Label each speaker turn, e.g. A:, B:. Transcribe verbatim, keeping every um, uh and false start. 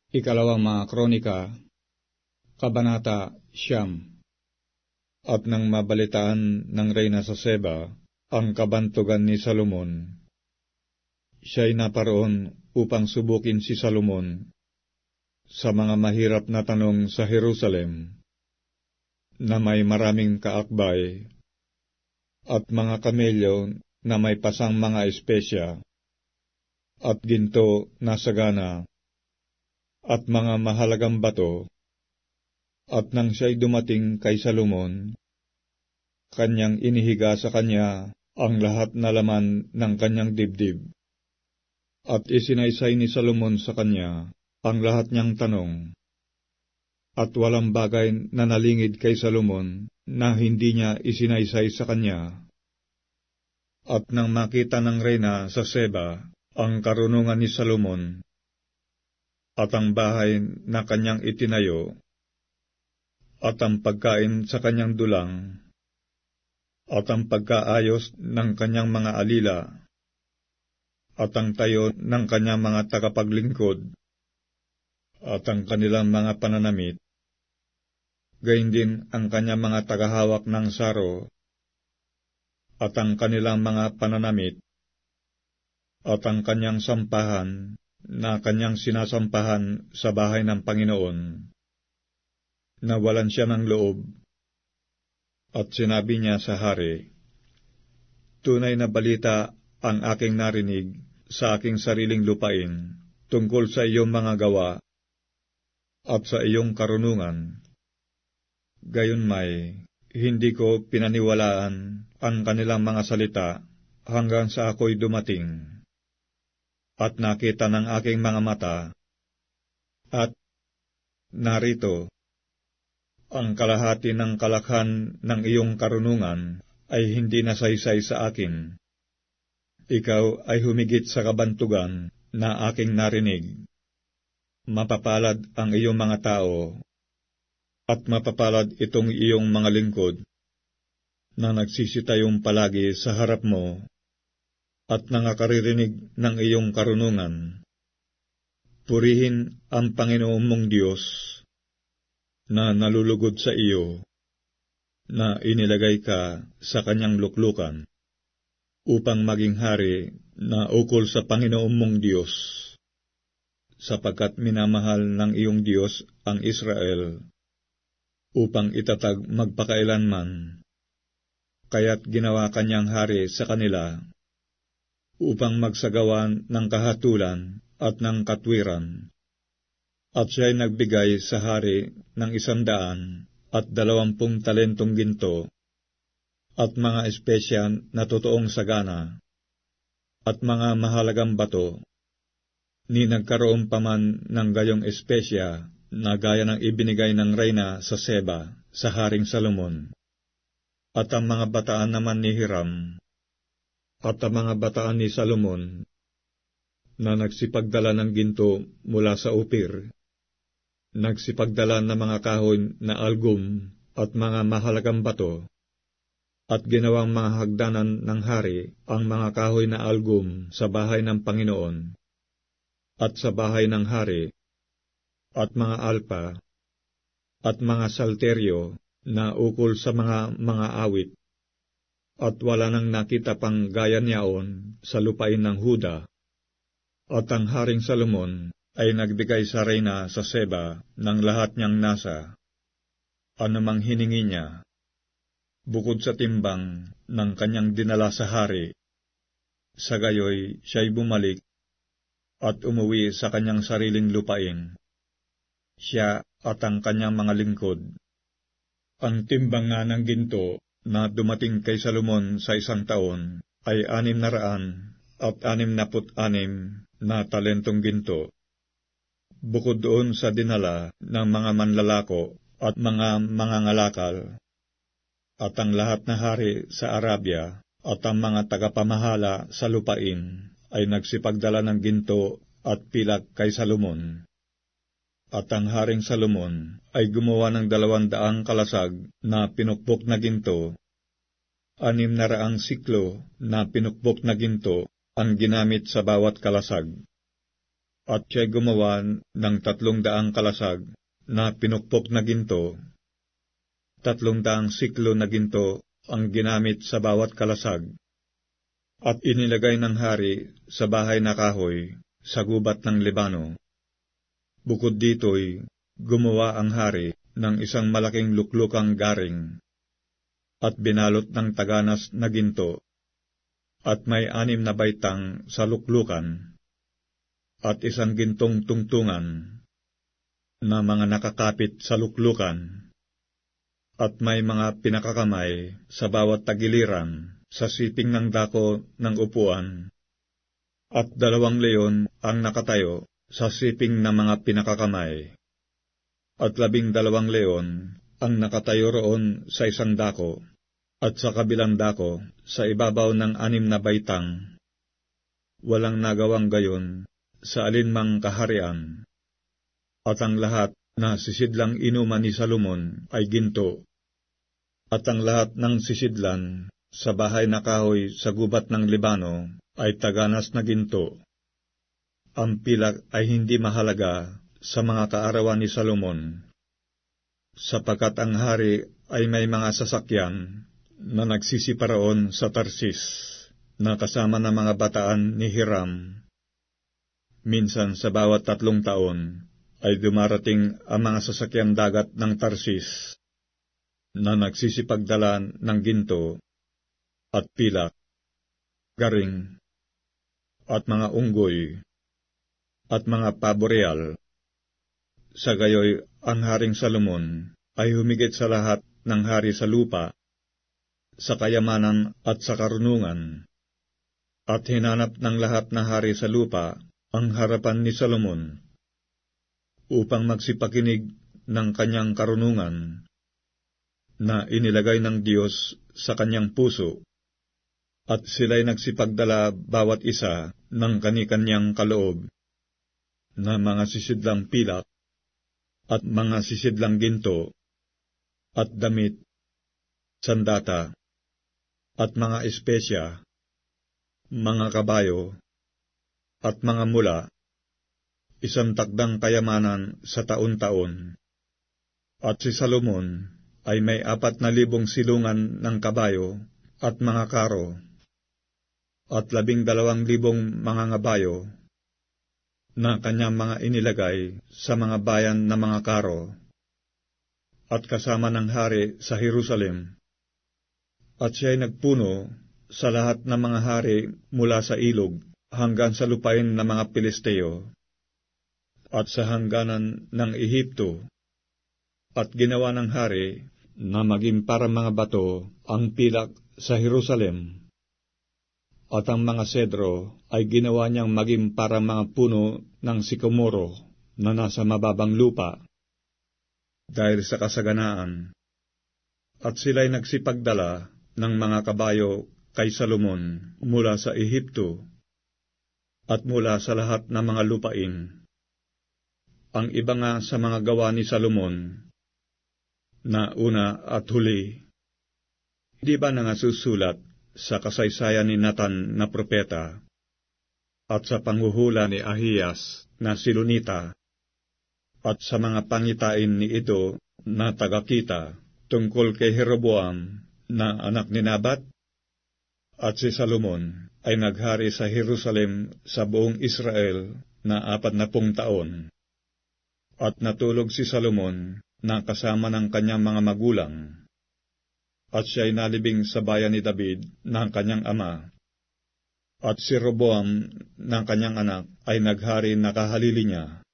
A: Ikalawang mga Kronika, Kabanata Siyam. At nang mabalitaan ng reyna sa Seba ang kabantugan ni Salomon, siya'y naparoon upang subukin si Salomon sa mga mahirap na tanong sa Jerusalem, na may maraming kaakbay at mga kamelyo na may pasang mga espesya at ginto na sagana at mga mahalagang bato. At nang siya'y dumating kay Salomon, kanyang inihiga sa kanya ang lahat na laman ng kanyang dibdib, at isinaysay ni Salomon sa kanya ang lahat niyang tanong. At walang bagay na nalingid kay Salomon na hindi niya isinaysay sa kanya. At nang makita ng reyna sa Seba ang karunungan ni Salomon, at ang bahay na kanyang itinayo, at ang pagkain sa kanyang dulang, at ang pagkaayos ng kanyang mga alila, at ang tayo ng kanyang mga tagapaglingkod, at ang kanilang mga pananamit, gayon din ang kanyang mga tagahawak ng saro, at ang kanilang mga pananamit, at ang kanyang sampahan na kanyang sinasampahan sa bahay ng Panginoon, nawalan siya ng loob. At sinabi niya sa hari, tunay na balita ang aking narinig sa aking sariling lupain tungkol sa iyong mga gawa at sa iyong karunungan. Gayunmay, hindi ko pinaniwalaan ang kanilang mga salita hanggang sa ako'y dumating at nakita ng aking mga mata, at narito, ang kalahati ng kalakhan ng iyong karunungan ay hindi nasaysay sa akin. Ikaw ay humigit sa kabantugan na aking narinig. Mapapalad ang iyong mga tao, at mapapalad itong iyong mga lingkod, na nagsisitayong palagi sa harap mo, at nangakaririnig ng iyong karunungan. Purihin ang Panginoon mong Diyos, na nalulugod sa iyo, na inilagay ka sa kanyang luklukan, upang maging hari na ukol sa Panginoon mong Diyos, sapagkat minamahal ng iyong Diyos ang Israel, upang itatag magpakailanman, kaya't ginawa kanyang hari sa kanila, upang magsagawan ng kahatulan at ng katwiran. At siya'y nagbigay sa hari ng isandaan at dalawampung talentong ginto, at mga espesya na totoong sagana, at mga mahalagang bato, ni nagkaroon pa man ng gayong espesya na gaya ng ibinigay ng reyna sa Seba sa Haring Salomon. At ang mga bataan naman ni Hiram, at ang mga bataan ni Salomon, na nagsipagdala ng ginto mula sa Upir, nagsipagdala ng mga kahoy na algum at mga mahalagang bato, at ginawang mga hagdanan ng hari ang mga kahoy na algum sa bahay ng Panginoon, at sa bahay ng hari, at mga alpa, at mga salteryo na ukol sa mga mga awit, at wala nang nakita pang gaya niyaon sa lupain ng Huda. At ang Haring Salomon ay nagbigay sa reyna sa Seba ng lahat niyang nasa, anumang hiningi niya, bukod sa timbang ng kanyang dinala sa hari. Sa gayoy siya'y bumalik at umuwi sa kanyang sariling lupain, siya at ang kanyang mga lingkod. Ang timbang nga ng ginto na dumating kay Salomon sa isang taon ay anim na raan at anim naput anim na talentong ginto. Bukod doon sa dinala ng mga manlalako at mga mangangalakal, at ang lahat na hari sa Arabia at ang mga tagapamahala sa lupain ay nagsipagdala ng ginto at pilak kay Salomon. At ang Haring Salomon ay gumawa ng dalawang daang kalasag na pinukpok na ginto. Anim na raang siklo na pinukpok na ginto ang ginamit sa bawat kalasag. At siya'y gumawa ng tatlong daang kalasag na pinukpok na ginto. Tatlong daang siklo na ginto ang ginamit sa bawat kalasag. At inilagay ng hari sa bahay na kahoy sa gubat ng Libano. Bukod dito'y gumawa ang hari ng isang malaking luklukang garing at binalot ng taganas na ginto, at may anim na baitang sa luklukan, at isang gintong tungtungan na mga nakakapit sa luklukan, at may mga pinakakamay sa bawat tagiliran sa siping ng dako ng upuan, at dalawang leon ang nakatayo sa siping ng mga pinakakamay, at labing dalawang leon ang nakatayo roon sa isang dako, at sa kabilang dako, sa ibabaw ng anim na baitang. Walang nagawang gayon sa alinmang kaharian. At ang lahat na sisidlang inuman ni Salomon ay ginto. At ang lahat ng sisidlan sa bahay na kahoy sa gubat ng Libano ay taganas na ginto. Ang pilak ay hindi mahalaga sa mga kaarawan ni Salomon, sapagkat ang hari ay may mga sasakyan na nagsisiparaon sa Tarsis, na kasama ng mga bataan ni Hiram. Minsan sa bawat tatlong taon ay dumarating ang mga sasakyan dagat ng Tarsis, na nagsisipagdala ng ginto at pilak, garing, at mga unggoy, at mga paboreal. Sa gayoy, ang Haring Salomon ay humigit sa lahat ng hari sa lupa, sa kayamanan at sa karunungan, at hinanap ng lahat na hari sa lupa ang harapan ni Salomon, upang magsipakinig ng kanyang karunungan, na inilagay ng Diyos sa kanyang puso, at sila'y nagsipagdala bawat isa ng kani-kanyang kaloob, na mga sisidlang pilak, at mga sisidlang ginto, at damit, sandata, at mga espesya, mga kabayo, at mga mula, isang takdang kayamanan sa taon-taon. At si Salomon ay may apat na libong silungan ng kabayo at mga karo, at labing dalawang libong mga ngabayo, na kanyang mga inilagay sa mga bayan na mga karo, at kasama ng hari sa Jerusalem. At siya'y nagpuno sa lahat ng mga hari mula sa ilog hanggang sa lupain ng mga Pilisteo, at sa hangganan ng Ehipto, at ginawa ng hari na maging parang mga bato ang pilak sa Jerusalem, at ang mga sedro ay ginawa niyang maging parang mga puno ng sikomoro na nasa mababang lupa, dahil sa kasaganaan. At sila'y nagsipagdala ng mga kabayo kay Salomon mula sa Ehipto, at mula sa lahat ng mga lupain. Ang iba nga sa mga gawa ni Salomon, na una at huli, di ba na nga susulat sa kasaysayan ni Nathan na propeta, at sa panghuhula ni Ahiyas na Silonita, at sa mga pangitain ni Ido na tagakita tungkol kay Jeroboam na anak ni Nabat? At si Salomon ay naghari sa Jerusalem sa buong Israel na apat na pung taon. At natulog si Salomon na kasama ng kanyang mga magulang. At siya'y nalibing sa bayan ni David ng kanyang ama. At si Roboam ng kanyang anak ay naghari na kahalili niya.